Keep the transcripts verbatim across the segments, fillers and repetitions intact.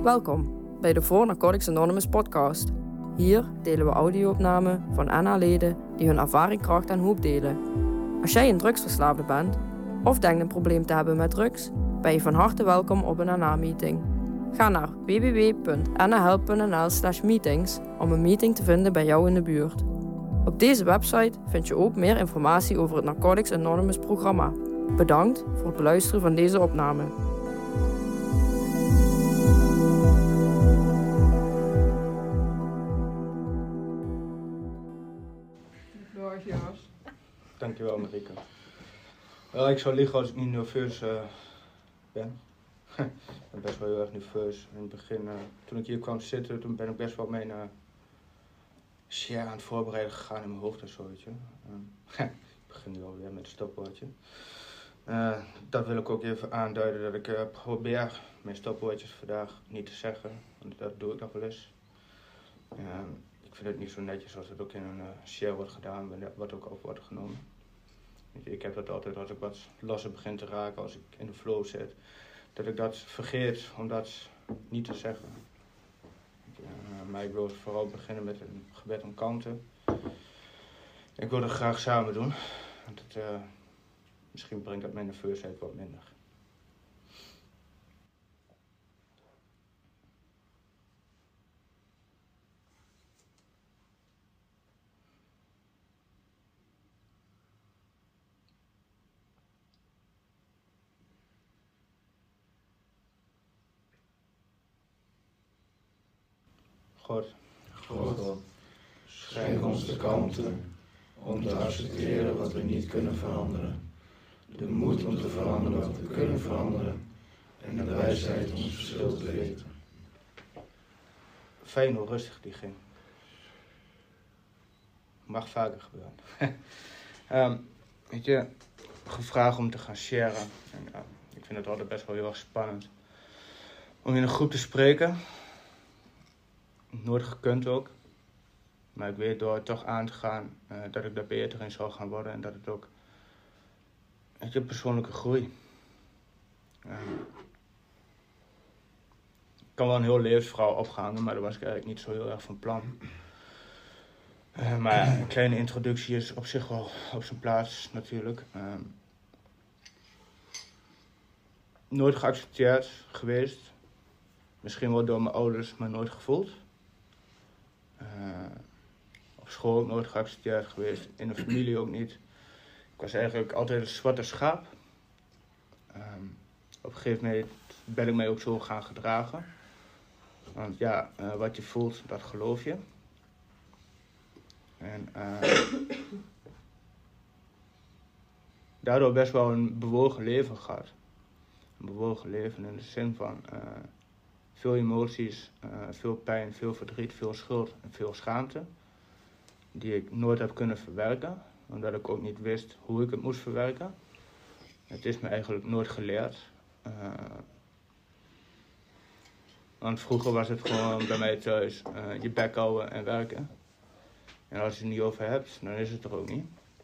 Welkom bij de For Narcotics Anonymous podcast. Hier delen we audio-opnamen van N A-leden die hun ervaring, kracht en hoop delen. Als jij een drugsverslaafde bent of denkt een probleem te hebben met drugs, ben je van harte welkom op een N A-meeting. Ga naar w w w punt n a help punt n l slash meetings om een meeting te vinden bij jou in de buurt. Op deze website vind je ook meer informatie over het Narcotics Anonymous programma. Bedankt voor het beluisteren van deze opname. Dankjewel, Marike. Wel, ik zou liegen als ik niet nerveus uh, ben. Ik ben best wel heel erg nerveus. In het begin, uh, toen ik hier kwam zitten, toen ben ik best wel mijn uh, share aan het voorbereiden gegaan in mijn hoofd en zo, weet je. Uh, ik begin nu alweer met een stopwoordje. Uh, dat wil ik ook even aanduiden, dat ik uh, probeer mijn stopwoordjes vandaag niet te zeggen. Want dat doe ik nog wel eens. Uh, ik vind het niet zo netjes als het ook in een uh, share wordt gedaan, wat ook op wordt genomen. Ik heb dat altijd als ik wat losser begin te raken, als ik in de flow zit, dat ik dat vergeet om dat niet te zeggen. Uh, maar ik wil vooral beginnen met een gebed om kalmte. Ik wil het graag samen doen, want het, uh, misschien brengt dat mijn nerveusheid wat minder. God, God, schenk ons de kalmte om te accepteren wat we niet kunnen veranderen, de moed om te veranderen wat we kunnen veranderen en de wijsheid om het verschil te weten. Fijn hoe rustig die ging. Mag vaker gebeuren. um, weet je, gevraagd om te gaan sharen. En, uh, ik vind het altijd best wel heel erg spannend om in een groep te spreken. Nooit gekund ook. Maar ik weet door het toch aan te gaan uh, dat ik daar beter in zal gaan worden. En dat het ook, weet je, persoonlijke groei. Uh, ik kan wel een heel levensverhaal opgehangen, maar daar was ik eigenlijk niet zo heel erg van plan. Uh, maar een kleine introductie is op zich wel op zijn plaats natuurlijk. Uh, nooit geaccepteerd geweest. Misschien wel door mijn ouders, maar nooit gevoeld. Uh, op school ook nooit geaccepteerd geweest, in de familie ook niet. Ik was eigenlijk altijd een zwarte schaap. Um, op een gegeven moment ben ik mij ook zo gaan gedragen. Want ja, uh, wat je voelt, dat geloof je. En uh, daardoor best wel een bewogen leven gehad. Een bewogen leven in de zin van uh, veel emoties, uh, veel pijn, veel verdriet, veel schuld en veel schaamte. Die ik nooit heb kunnen verwerken, omdat ik ook niet wist hoe ik het moest verwerken. Het is me eigenlijk nooit geleerd. Uh, want vroeger was het gewoon bij mij thuis uh, je bek houden en werken. En als je het niet over hebt, dan is het er ook niet.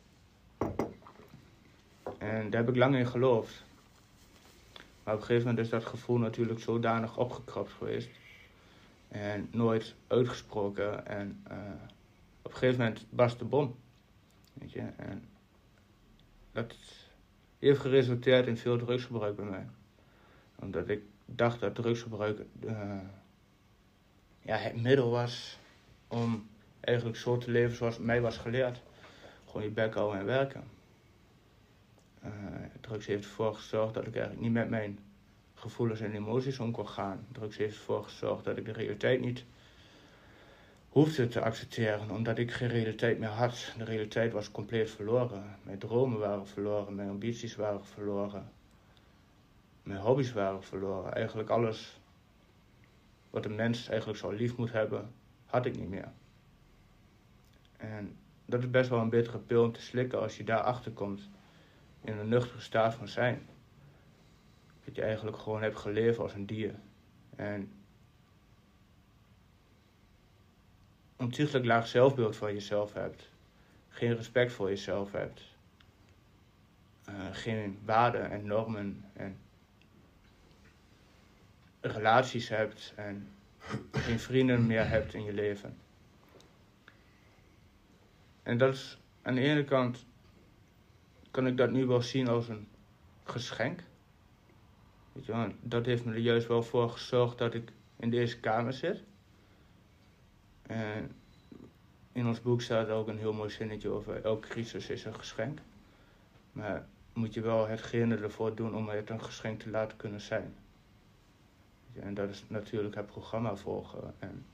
En daar heb ik lang in geloofd. Maar op een gegeven moment is dat gevoel natuurlijk zodanig opgekropt geweest. En nooit uitgesproken. En uh, op een gegeven moment barst de bom. Weet je? En dat heeft geresulteerd in veel drugsgebruik bij mij. Omdat ik dacht dat drugsgebruik uh, ja, het middel was om eigenlijk zo te leven zoals mij was geleerd. Gewoon je bek houden en werken. Uh, drugs heeft ervoor gezorgd dat ik eigenlijk niet met mijn gevoelens en emoties om kon gaan. Drugs heeft ervoor gezorgd dat ik de realiteit niet hoefde te accepteren, omdat ik geen realiteit meer had. De realiteit was compleet verloren. Mijn dromen waren verloren, mijn ambities waren verloren. Mijn hobby's waren verloren. Eigenlijk alles wat een mens eigenlijk zo lief moet hebben, had ik niet meer. En dat is best wel een bittere pil om te slikken als je daarachter komt. In een nuchtere staat van zijn. Dat je eigenlijk gewoon hebt geleefd als een dier. En ontiegelijk laag zelfbeeld van jezelf hebt. Geen respect voor jezelf hebt. Uh, geen waarden en normen. En relaties hebt en geen vrienden meer hebt in je leven. En dat is, aan de ene kant kan ik dat nu wel zien als een geschenk. Weet je wel, dat heeft me er juist wel voor gezorgd dat ik in deze kamer zit. En in ons boek staat ook een heel mooi zinnetje over elke crisis is een geschenk. Maar moet je wel hetgene ervoor doen om het een geschenk te laten kunnen zijn. En dat is natuurlijk het programma volgen en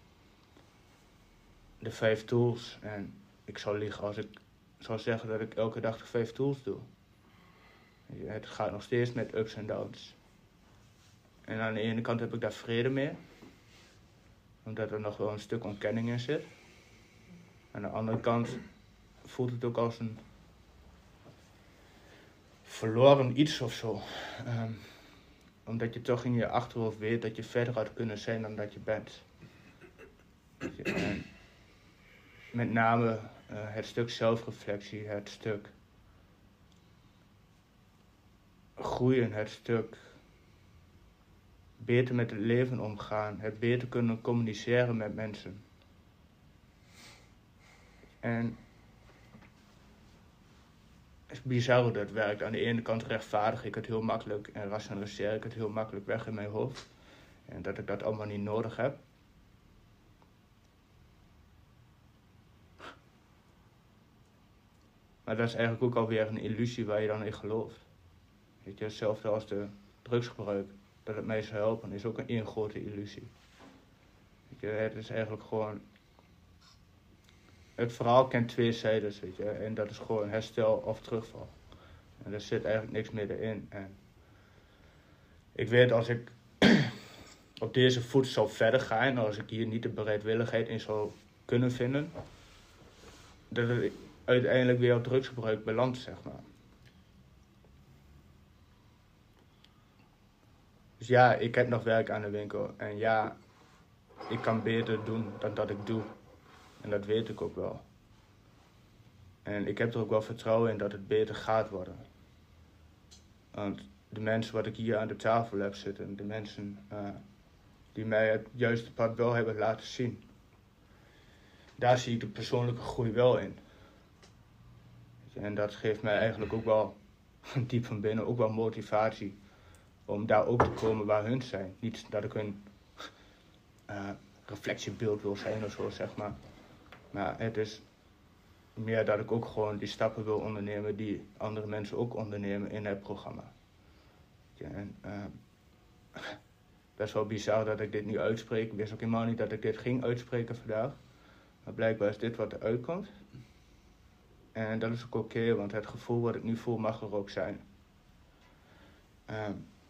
de vijf tools. En ik zou liegen als ik zou zeggen dat ik elke dag de vijf tools doe. Het gaat nog steeds met ups en downs. En aan de ene kant heb ik daar vrede mee, omdat er nog wel een stuk ontkenning in zit. Aan de andere kant voelt het ook als een verloren iets of zo. Um, omdat je toch in je achterhoofd weet dat je verder had kunnen zijn dan dat je bent. En met name uh, het stuk zelfreflectie, het stuk groeien, het stuk beter met het leven omgaan, het beter kunnen communiceren met mensen. En het is bizar hoe dat werkt. Aan de ene kant rechtvaardig ik het heel makkelijk en rationaliseer ik het heel makkelijk weg in mijn hoofd. En dat ik dat allemaal niet nodig heb. Maar dat is eigenlijk ook alweer een illusie waar je dan in gelooft. Weet je, hetzelfde als de drugsgebruik. Dat het mij zou helpen is ook een één grote illusie. Weet je, het is eigenlijk gewoon... Het verhaal kent twee zijdes, weet je. En dat is gewoon herstel of terugval. En er zit eigenlijk niks meer in. En ik weet als ik op deze voet zou verder gaan, als ik hier niet de bereidwilligheid in zou kunnen vinden, dat het uiteindelijk weer op drugsgebruik belandt, zeg maar. Dus ja, ik heb nog werk aan de winkel. En ja, ik kan beter doen dan dat ik doe. En dat weet ik ook wel. En ik heb er ook wel vertrouwen in dat het beter gaat worden. Want de mensen wat ik hier aan de tafel heb zitten, de mensen uh, die mij het juiste pad wel hebben laten zien, daar zie ik de persoonlijke groei wel in. En dat geeft mij eigenlijk ook wel, diep van binnen, ook wel motivatie om daar ook te komen waar hun zijn. Niet dat ik hun uh, reflectiebeeld wil zijn of zo, zeg maar. Maar het is meer dat ik ook gewoon die stappen wil ondernemen die andere mensen ook ondernemen in het programma. Ja, en, uh, best wel bizar dat ik dit nu uitspreek. Ik wist ook helemaal niet dat ik dit ging uitspreken vandaag. Maar blijkbaar is dit wat er uitkomt. En dat is ook oké, okay, want het gevoel wat ik nu voel mag er ook zijn. Uh,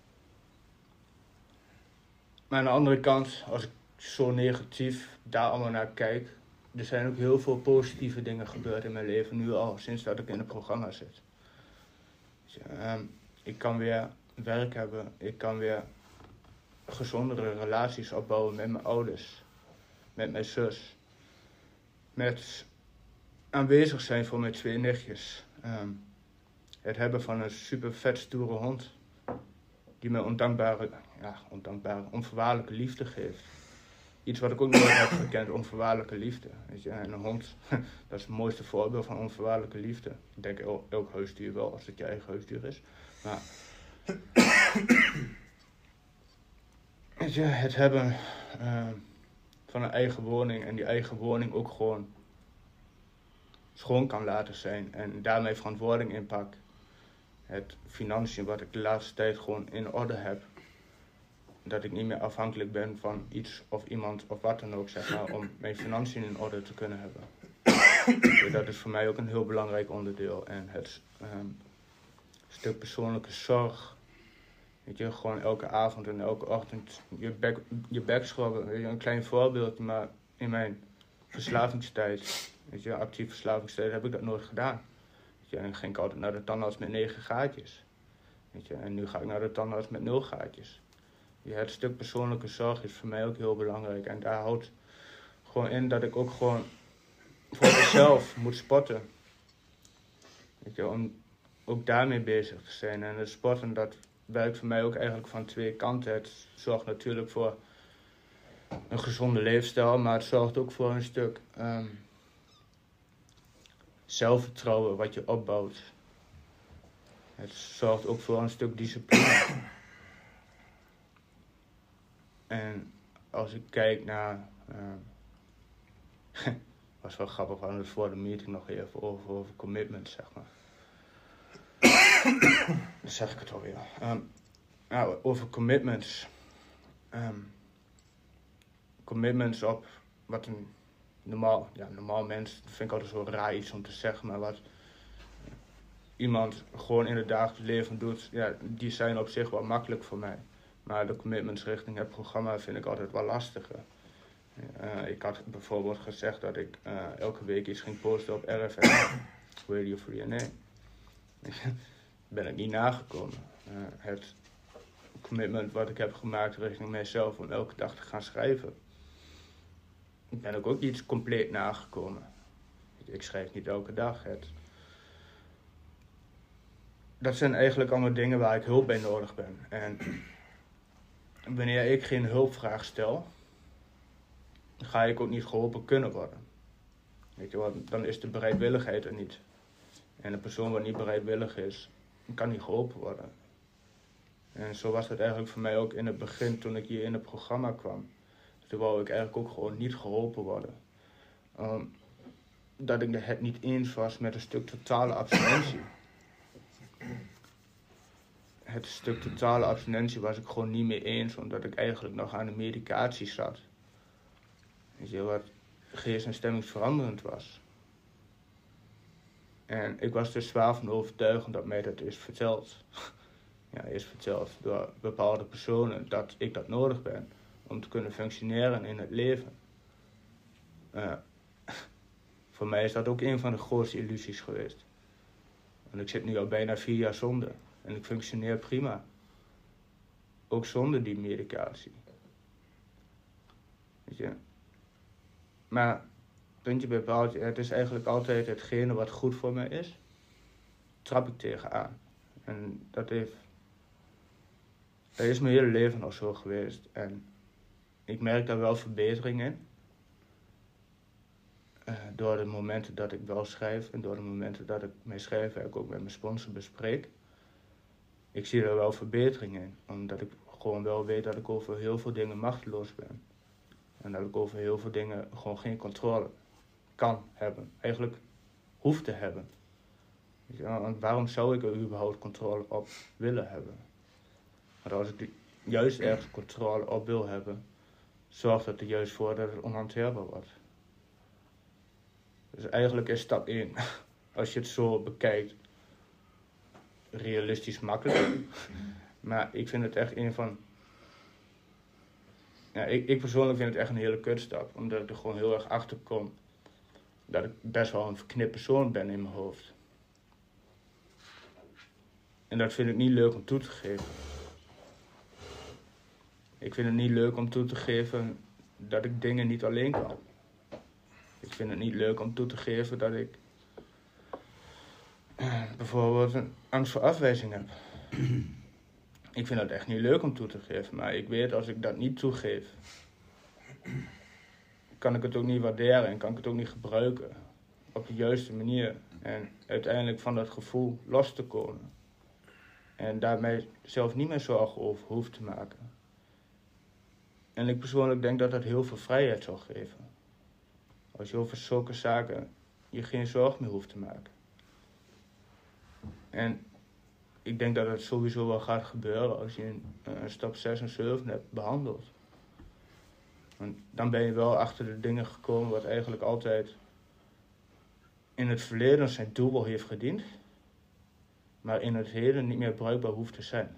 maar aan de andere kant, als ik zo negatief daar allemaal naar kijk, er zijn ook heel veel positieve dingen gebeurd in mijn leven nu al, sinds dat ik in het programma zit. Dus, uh, ik kan weer werk hebben, ik kan weer gezondere relaties opbouwen met mijn ouders, met mijn zus, met aanwezig zijn voor mijn twee nichtjes. Um, het hebben van een super vet stoere hond, die mij ondankbare, ja, ondankbare, onvoorwaardelijke liefde geeft. Iets wat ik ook nooit heb gekend, onvoorwaardelijke liefde. Weet je? En een hond, dat is het mooiste voorbeeld van onvoorwaardelijke liefde. Ik denk el- elk huisdier wel, als het je eigen huisdier is. Maar weet je, het hebben uh, van een eigen woning en die eigen woning ook gewoon schoon kan laten zijn en daarmee verantwoording inpak. Het financiën wat ik de laatste tijd gewoon in orde heb. Dat ik niet meer afhankelijk ben van iets of iemand of wat dan ook, zeg maar, om mijn financiën in orde te kunnen hebben. Dus dat is voor mij ook een heel belangrijk onderdeel. En het um, stuk persoonlijke zorg. Weet je, gewoon elke avond en elke ochtend je bek, je bek schrobben. Weet je, een klein voorbeeld, maar in mijn verslavingstijd, weet je, actieve verslavingstijd, heb ik dat nooit gedaan. Weet je, en dan ging ik altijd naar de tandarts met negen gaatjes. Weet je, en nu ga ik naar de tandarts met nul gaatjes. Ja, het stuk persoonlijke zorg is voor mij ook heel belangrijk. En daar houdt gewoon in dat ik ook gewoon voor mezelf moet sporten. Weet je, om ook daarmee bezig te zijn. En het sporten, dat werkt voor mij ook eigenlijk van twee kanten. Het zorgt natuurlijk voor een gezonde leefstijl, maar het zorgt ook voor een stuk um, zelfvertrouwen wat je opbouwt. Het zorgt ook voor een stuk discipline. En als ik kijk naar... Uh, was wel grappig, we hadden het voor de meeting nog even over, over commitment, zeg maar. Dan zeg ik het alweer. Um, nou, over commitments. Um, commitments op wat een normaal, ja, normaal mens, dat vind ik altijd zo raar iets om te zeggen, maar wat iemand gewoon in het dagelijks leven doet, ja, die zijn op zich wel makkelijk voor mij. Maar de commitments richting het programma vind ik altijd wel lastiger. Uh, ik had bijvoorbeeld gezegd dat ik uh, elke week iets ging posten op R F M, Radio Free N A. Ben ik niet nagekomen. Uh, het commitment wat ik heb gemaakt richting mijzelf om elke dag te gaan schrijven, ben ik ook niet compleet nagekomen. Ik schrijf niet elke dag. Het... Dat zijn eigenlijk allemaal dingen waar ik hulp bij nodig ben. En wanneer ik geen hulpvraag stel, ga ik ook niet geholpen kunnen worden. Weet je wat, dan is de bereidwilligheid er niet. En een persoon wat niet bereidwillig is, kan niet geholpen worden. En zo was het eigenlijk voor mij ook in het begin toen ik hier in het programma kwam. Toen wou ik eigenlijk ook gewoon niet geholpen worden. Um, dat ik het niet eens was met een stuk totale abstinentie. Het stuk totale abstinentie was ik gewoon niet mee eens, omdat ik eigenlijk nog aan de medicatie zat. Weet je, wat geest- en stemmingsveranderend was. En ik was er zwaar van overtuigd dat mij dat is verteld. Ja, is verteld door bepaalde personen dat ik dat nodig ben om te kunnen functioneren in het leven. Uh, voor mij is dat ook een van de grootste illusies geweest. Want ik zit nu al bijna vier jaar zonder en ik functioneer prima. Ook zonder die medicatie. Weet je. Maar, puntje bij paaltje, het is eigenlijk altijd hetgene wat goed voor mij is, trap ik tegenaan. En dat heeft, dat is mijn hele leven al zo geweest. En ik merk daar wel verbetering in. Uh, door de momenten dat ik wel schrijf en door de momenten dat ik mijn schrijfwerk ook met mijn sponsor bespreek. Ik zie er wel verbetering in, omdat ik gewoon wel weet dat ik over heel veel dingen machteloos ben. En dat ik over heel veel dingen gewoon geen controle kan hebben. Eigenlijk hoef te hebben. Want waarom zou ik er überhaupt controle op willen hebben? Want als ik juist ergens controle op wil hebben, zorgt dat er juist voor dat het onhanteerbaar wordt. Dus eigenlijk is stap één, als je het zo bekijkt, realistisch makkelijk. Maar ik vind het echt een van... Ja, ik, ik persoonlijk vind het echt een hele kutstap, omdat ik er gewoon heel erg achter kom dat ik best wel een verknipt persoon ben in mijn hoofd. En dat vind ik niet leuk om toe te geven. Ik vind het niet leuk om toe te geven dat ik dingen niet alleen kan. Ik vind het niet leuk om toe te geven dat ik bijvoorbeeld een angst voor afwijzing heb. Ik vind dat echt niet leuk om toe te geven, maar ik weet als ik dat niet toegeef, kan ik het ook niet waarderen en kan ik het ook niet gebruiken op de juiste manier. En uiteindelijk van dat gevoel los te komen. En daarmee zelf niet meer zorgen over hoef te maken. En ik persoonlijk denk dat dat heel veel vrijheid zal geven. Als je over zulke zaken je geen zorg meer hoeft te maken. En ik denk dat het sowieso wel gaat gebeuren als je een, een stap zes en zeven hebt behandeld. Want dan ben je wel achter de dingen gekomen wat eigenlijk altijd in het verleden zijn doel wel heeft gediend, maar in het heden niet meer bruikbaar hoeft te zijn.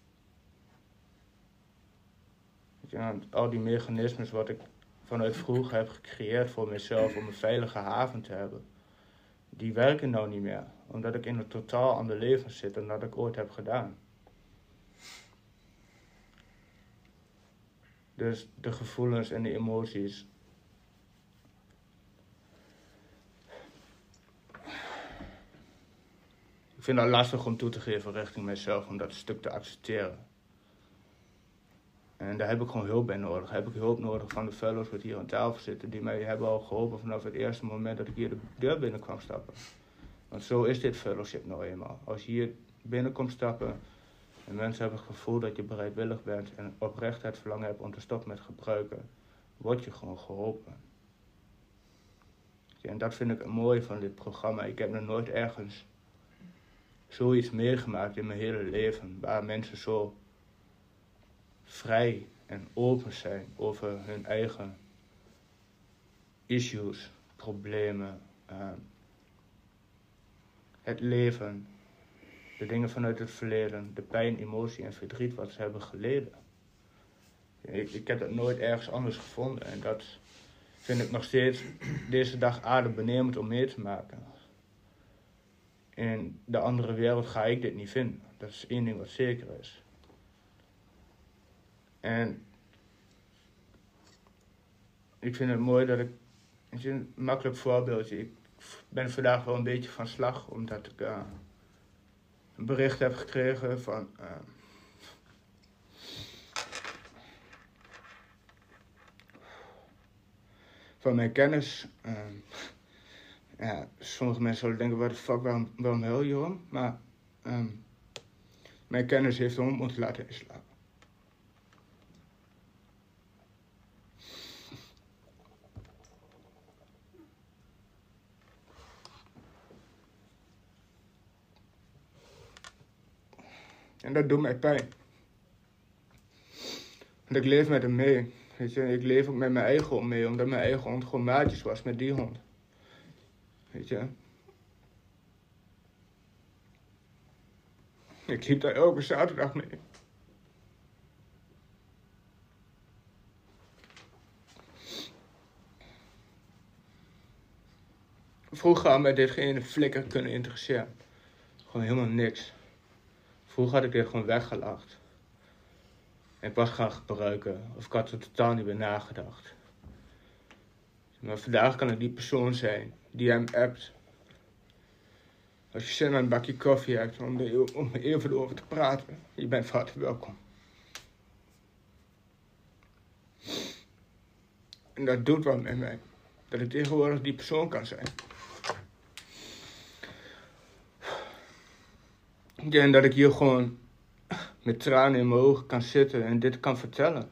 Ja, al die mechanismes wat ik vanuit vroeger heb gecreëerd voor mezelf om een veilige haven te hebben, die werken nou niet meer. Omdat ik in een totaal ander leven zit dan dat ik ooit heb gedaan. Dus de gevoelens en de emoties. Ik vind dat lastig om toe te geven richting mezelf, om dat stuk te accepteren. En daar heb ik gewoon hulp bij nodig. Daar heb ik hulp nodig van de fellows die hier aan tafel zitten, die mij hebben al geholpen vanaf het eerste moment dat ik hier de deur binnen kwam stappen. Want zo is dit fellowship nou eenmaal. Als je hier binnenkomt stappen en mensen hebben het gevoel dat je bereidwillig bent en oprecht het verlangen hebt om te stoppen met gebruiken, word je gewoon geholpen. Ja, en dat vind ik het mooie van dit programma. Ik heb nog nooit ergens zoiets meegemaakt in mijn hele leven, waar mensen zo vrij en open zijn over hun eigen issues, problemen, uh, het leven, de dingen vanuit het verleden, de pijn, emotie en verdriet wat ze hebben geleden. Ik, ik heb dat nooit ergens anders gevonden en dat vind ik nog steeds deze dag adembenemend om mee te maken. In de andere wereld ga ik dit niet vinden. Dat is één ding wat zeker is. En ik vind het mooi dat ik, het is een makkelijk voorbeeldje, ik ben vandaag wel een beetje van slag, omdat ik uh, een bericht heb gekregen van uh, van mijn kennis. Uh, ja, sommige mensen zullen denken, wat de fuck, waarom, waarom huil je om? Maar um, mijn kennis heeft de hond moeten laten inslapen. En dat doet mij pijn. Want ik leef met hem mee. Weet je, ik leef ook met mijn eigen hond mee, omdat mijn eigen hond gewoon maatjes was met die hond. Weet je. Ik liep daar elke zaterdag mee. Vroeger had mij dit geen flikker kunnen interesseren. Gewoon helemaal niks. Vroeger had ik dit gewoon weggelacht. Ik was gaan gebruiken, of ik had er totaal niet bij nagedacht. Maar vandaag kan ik die persoon zijn die hem appt. Als je zin aan een bakje koffie hebt om er om even over te praten, je bent van harte welkom. En dat doet wat met mij. Dat ik tegenwoordig die persoon kan zijn. Ja, en dat ik hier gewoon met tranen in mijn ogen kan zitten en dit kan vertellen.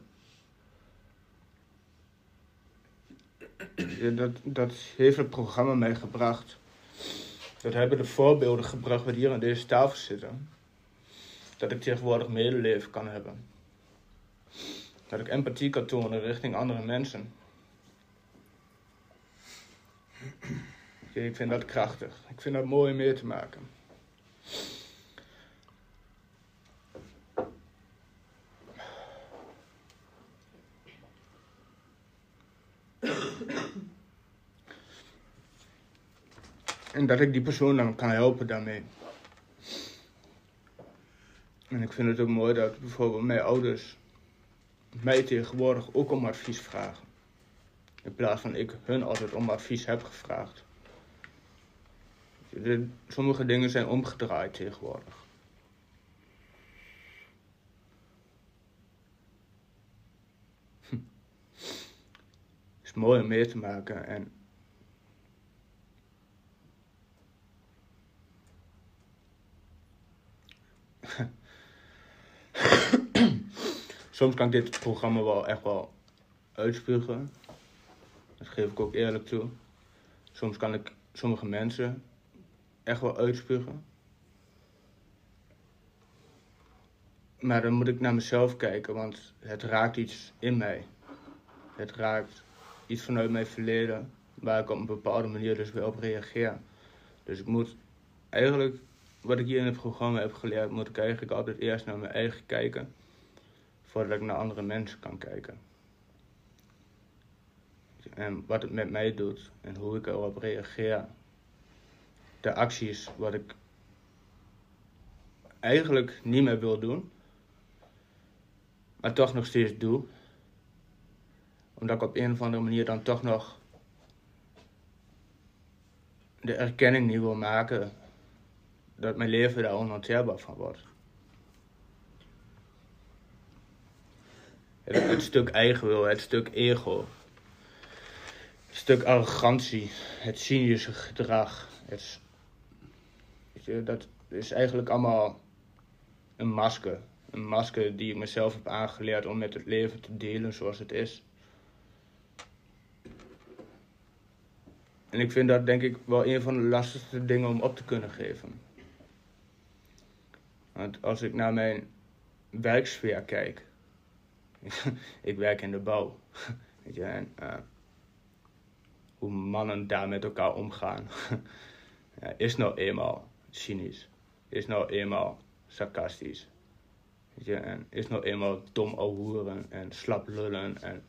Ja, dat, dat heeft het programma mij gebracht. Dat hebben de voorbeelden gebracht wat hier aan deze tafel zitten. Dat ik tegenwoordig medeleven kan hebben. Dat ik empathie kan tonen richting andere mensen. Ja, ik vind dat krachtig. Ik vind dat mooi om mee te maken. En dat ik die persoon dan kan helpen daarmee. En ik vind het ook mooi dat bijvoorbeeld mijn ouders mij tegenwoordig ook om advies vragen. In plaats van ik hun altijd om advies heb gevraagd. Sommige dingen zijn omgedraaid tegenwoordig. Hm. Het is mooi om mee te maken en soms kan ik dit programma wel echt wel uitspugen. Dat geef ik ook eerlijk toe. Soms kan ik sommige mensen echt wel uitspugen. Maar dan moet ik naar mezelf kijken, want het raakt iets in mij. Het raakt iets vanuit mijn verleden, waar ik op een bepaalde manier dus weer op reageer. Dus ik moet eigenlijk, wat ik hier in het programma heb geleerd, moet ik eigenlijk altijd eerst naar mijn eigen kijken, voordat ik naar andere mensen kan kijken. En wat het met mij doet en hoe ik erop reageer. De acties wat ik eigenlijk niet meer wil doen, maar toch nog steeds doe. Omdat ik op een of andere manier dan toch nog de erkenning niet wil maken dat mijn leven daar onhanteerbaar van wordt. Het, het stuk eigenwil, het stuk ego, het stuk arrogantie, het cynische gedrag. Het, weet je, dat is eigenlijk allemaal een masker. Een masker die ik mezelf heb aangeleerd om met het leven te delen zoals het is. En ik vind dat denk ik wel een van de lastigste dingen om op te kunnen geven. Want als ik naar mijn werksfeer kijk. Ik werk in de bouw. Weet je, en uh, hoe mannen daar met elkaar omgaan. Ja, is nou eenmaal cynisch. Is nou eenmaal sarcastisch. Weet je, en is nou eenmaal dom ouwehoeren en slap lullen. En,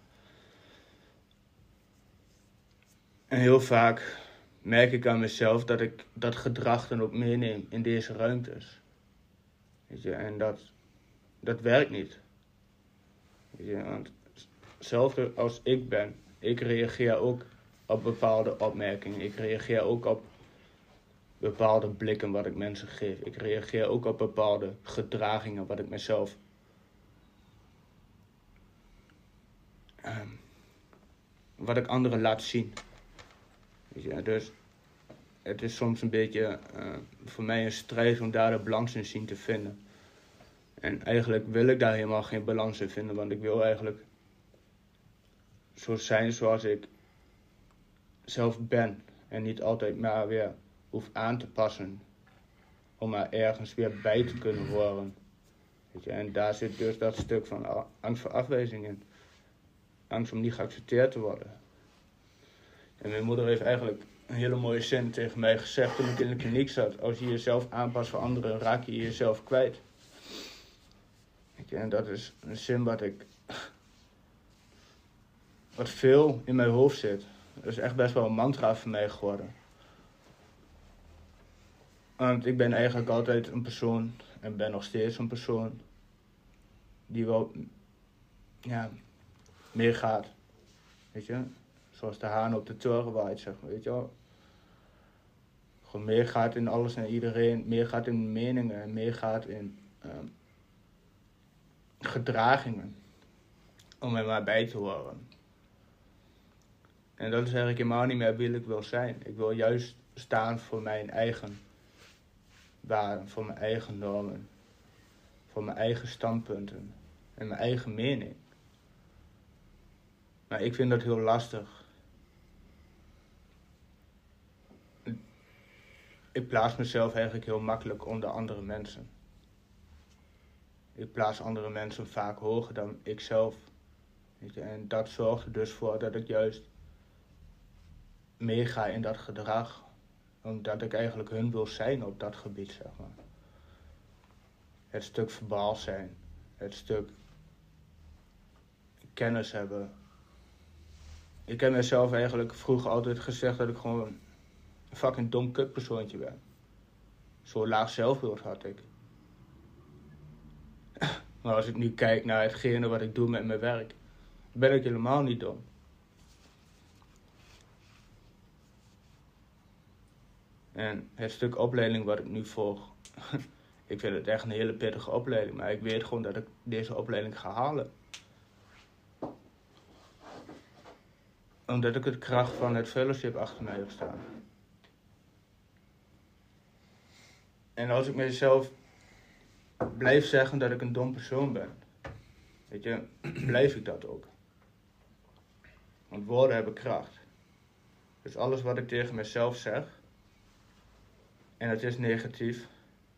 en heel vaak merk ik aan mezelf dat ik dat gedrag dan ook meeneem in deze ruimtes. Weet je, en dat, dat werkt niet. Weet je, want hetzelfde als ik ben, ik reageer ook op bepaalde opmerkingen. Ik reageer ook op bepaalde blikken wat ik mensen geef. Ik reageer ook op bepaalde gedragingen wat ik mezelf um, wat ik anderen laat zien. Weet je, dus het is soms een beetje uh, voor mij een strijd om daar de balans in zien te vinden. En eigenlijk wil ik daar helemaal geen balans in vinden, want ik wil eigenlijk zo zijn zoals ik zelf ben. En niet altijd maar weer hoef aan te passen om maar ergens weer bij te kunnen horen. Weet je, en daar zit dus dat stuk van angst voor afwijzing in. Angst om niet geaccepteerd te worden. En mijn moeder heeft eigenlijk een hele mooie zin tegen mij gezegd toen ik in de kliniek zat. Als je jezelf aanpast voor anderen, raak je jezelf kwijt. Weet je, en dat is een zin wat ik wat veel in mijn hoofd zit. Dat is echt best wel een mantra voor mij geworden. Want ik ben eigenlijk altijd een persoon, en ben nog steeds een persoon, die wel, ja, meer gaat. Weet je, zoals de haan op de toren waait, zeg maar, weet je wel. Gewoon meer gaat in alles en iedereen, meer gaat in meningen, meer gaat in um, gedragingen. Om er maar bij te horen. En dat is eigenlijk helemaal niet meer wie ik wil zijn. Ik wil juist staan voor mijn eigen waarden, voor mijn eigen normen. Voor mijn eigen standpunten. En mijn eigen mening. Maar ik vind dat heel lastig. Ik plaats mezelf eigenlijk heel makkelijk onder andere mensen. Ik plaats andere mensen vaak hoger dan ikzelf. Weet je? En dat zorgt er dus voor dat ik juist meega in dat gedrag. Omdat ik eigenlijk hun wil zijn op dat gebied, zeg maar. Het stuk verbaal zijn. Het stuk kennis hebben. Ik heb mezelf eigenlijk vroeger altijd gezegd dat ik gewoon een fucking dom kutpersoontje ben. Zo laag zelfbeeld had ik. Maar als ik nu kijk naar hetgene wat ik doe met mijn werk, ben ik helemaal niet dom. En het stuk opleiding wat ik nu volg, ik vind het echt een hele pittige opleiding, maar ik weet gewoon dat ik deze opleiding ga halen. Omdat ik het kracht van het fellowship achter mij heb staan. En als ik mezelf blijf zeggen dat ik een dom persoon ben, weet je, blijf ik dat ook. Want woorden hebben kracht. Dus alles wat ik tegen mezelf zeg, en het is negatief,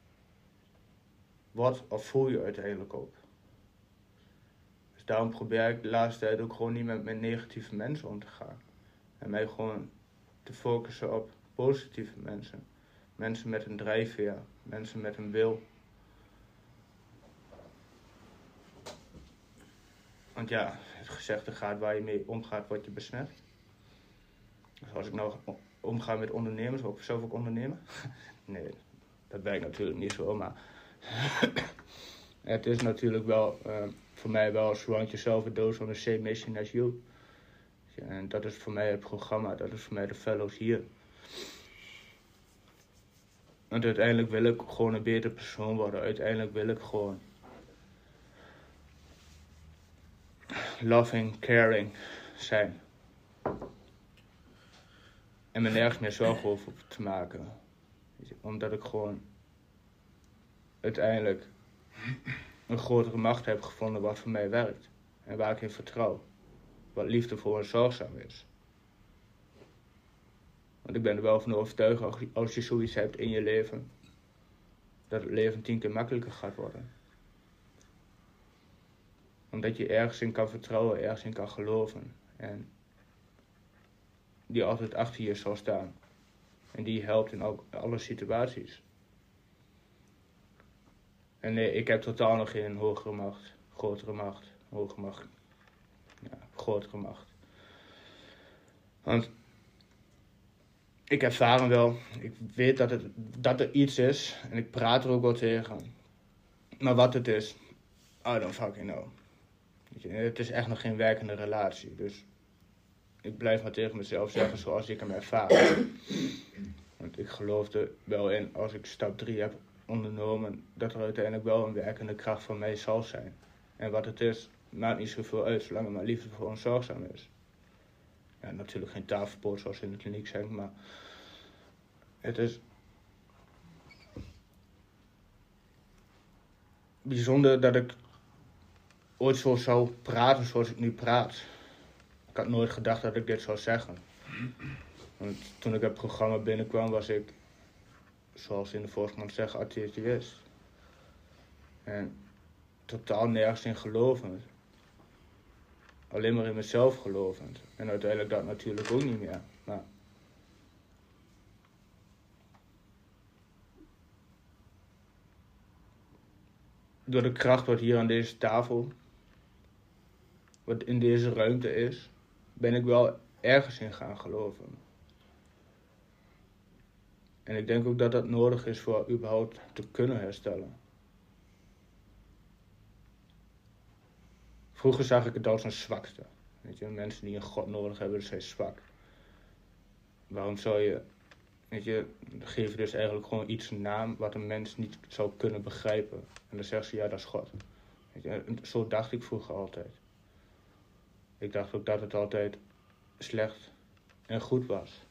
wat of voel je uiteindelijk ook. Dus daarom probeer ik de laatste tijd ook gewoon niet met, met negatieve mensen om te gaan. En mij gewoon te focussen op positieve mensen. Mensen met een drijfveer, mensen met een wil. Want ja, het gezegde gaat, waar je mee omgaat, word je besmet. Dus als ik nou omga met ondernemers, wil ik zelf ook ondernemen? Nee, dat werkt natuurlijk niet zo, maar het is natuurlijk wel uh, voor mij wel surround yourself with those on the same mission as you. Ja, en dat is voor mij het programma, dat is voor mij de fellows hier. Want uiteindelijk wil ik gewoon een beter persoon worden. Uiteindelijk wil ik gewoon loving, caring zijn. En me nergens meer zorgen over te maken. Omdat ik gewoon uiteindelijk een grotere macht heb gevonden wat voor mij werkt. En waar ik in vertrouw. Wat liefdevol en zorgzaam is. Want ik ben er wel van overtuigd, als je zoiets hebt in je leven, dat het leven tien keer makkelijker gaat worden. Omdat je ergens in kan vertrouwen, ergens in kan geloven. En die altijd achter je zal staan. En die helpt in ook alle situaties. En nee, ik heb totaal nog geen hogere macht, grotere macht, hogere macht, ja, grotere macht. Want ik ervaar hem wel, ik weet dat, het, dat er iets is en ik praat er ook wel tegen. Maar wat het is, I don't fucking know. Weet je, het is echt nog geen werkende relatie, dus ik blijf maar tegen mezelf zeggen zoals ik hem ervaar. Want ik geloof er wel in, als ik stap drie heb ondernomen, dat er uiteindelijk wel een werkende kracht van mij zal zijn. En wat het is, maakt niet zoveel uit, zolang het maar liefdevol en zorgzaam is. Ja, natuurlijk geen tafelpoot zoals in de kliniek zijn, maar het is bijzonder dat ik ooit zo zou praten zoals ik nu praat. Ik had nooit gedacht dat ik dit zou zeggen. Want toen ik het programma binnenkwam was ik, zoals in de volksmond zeggen, atheïst. En totaal nergens in gelovend. Alleen maar in mezelf gelovend. En uiteindelijk dat natuurlijk ook niet meer. Maar door de kracht wat hier aan deze tafel, wat in deze ruimte is, ben ik wel ergens in gaan geloven. En ik denk ook dat dat nodig is voor überhaupt te kunnen herstellen. Vroeger zag ik het als een zwakte. Weet je, mensen die een God nodig hebben, zijn zwak. Waarom zou je, weet je, geef je dus eigenlijk gewoon iets een naam wat een mens niet zou kunnen begrijpen. En dan zegt ze, ja, dat is God. Weet je, zo dacht ik vroeger altijd. Ik dacht ook dat het altijd slecht en goed was.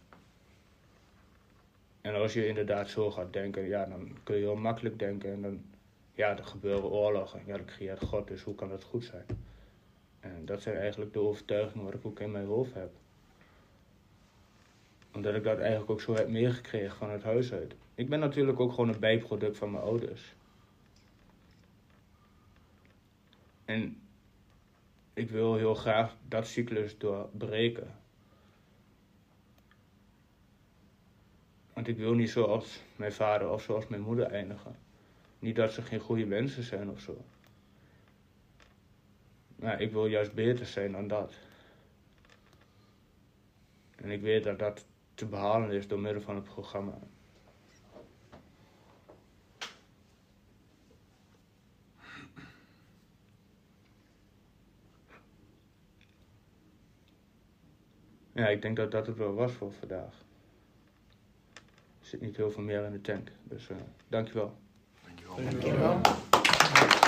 En als je inderdaad zo gaat denken, ja, dan kun je heel makkelijk denken. En dan, ja, er gebeuren oorlogen. Ja, dan creëert God, dus hoe kan dat goed zijn? En dat zijn eigenlijk de overtuigingen wat ik ook in mijn hoofd heb. Omdat ik dat eigenlijk ook zo heb meegekregen van het huis uit. Ik ben natuurlijk ook gewoon een bijproduct van mijn ouders. En ik wil heel graag dat cyclus doorbreken. Want ik wil niet zoals mijn vader of zoals mijn moeder eindigen. Niet dat ze geen goede mensen zijn of zo. Maar ik wil juist beter zijn dan dat. En ik weet dat dat te behalen is door middel van het programma. Ja, ik denk dat dat het wel was voor vandaag. Er zit niet heel veel meer in de tank. Dus uh, dankjewel. Dankjewel. Dankjewel.